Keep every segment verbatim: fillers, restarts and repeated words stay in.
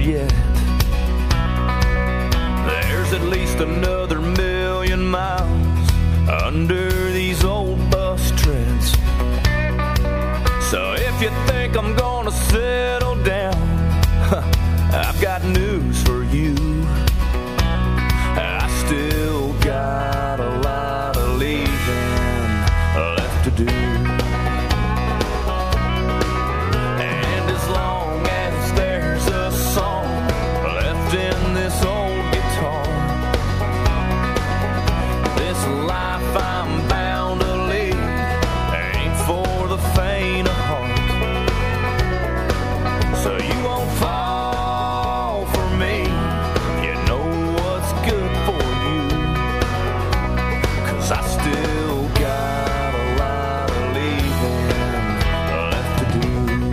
yet. There's at least another million miles under these old bus treads. So if you think I'm gonna settle down, I've got news for you. I still got a lot of leaving left to do. And as long as there's a song left in this old guitar, this life I'm bound to lead ain't for the faint of heart. So you won't fall for me, you know what's good for you, 'cause I still got a lot of leaving left to do.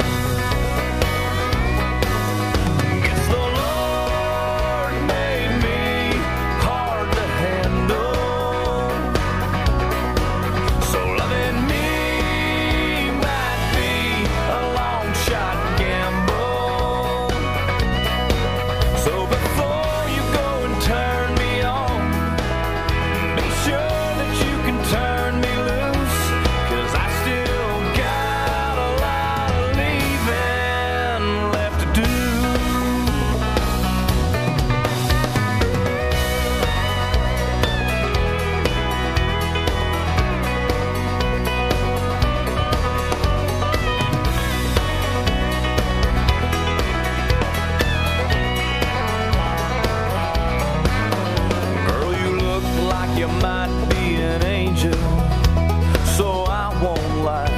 Guess the Lord made me hard to handle, so loving me might be a long shot gamble. So before you go and turn me on, be sure that you can turn me loose, 'cause I still got a lot of leaving left to do. Girl, you look like you might be an angel, so I won't lie.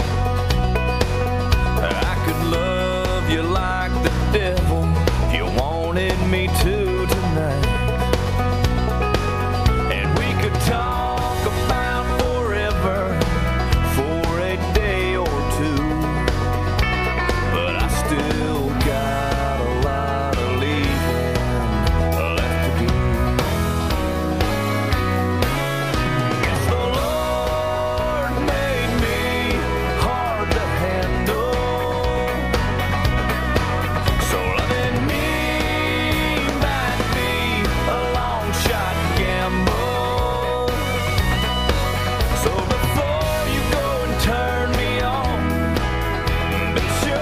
I could love you like the devil if you wanted me to tonight. And we could talk about forever for a day or two, but I still got a lot of leaving left to do. Guess the Lord made me hard to handle, so loving me might be a long shot gamble. So before you go and turn me on, be sure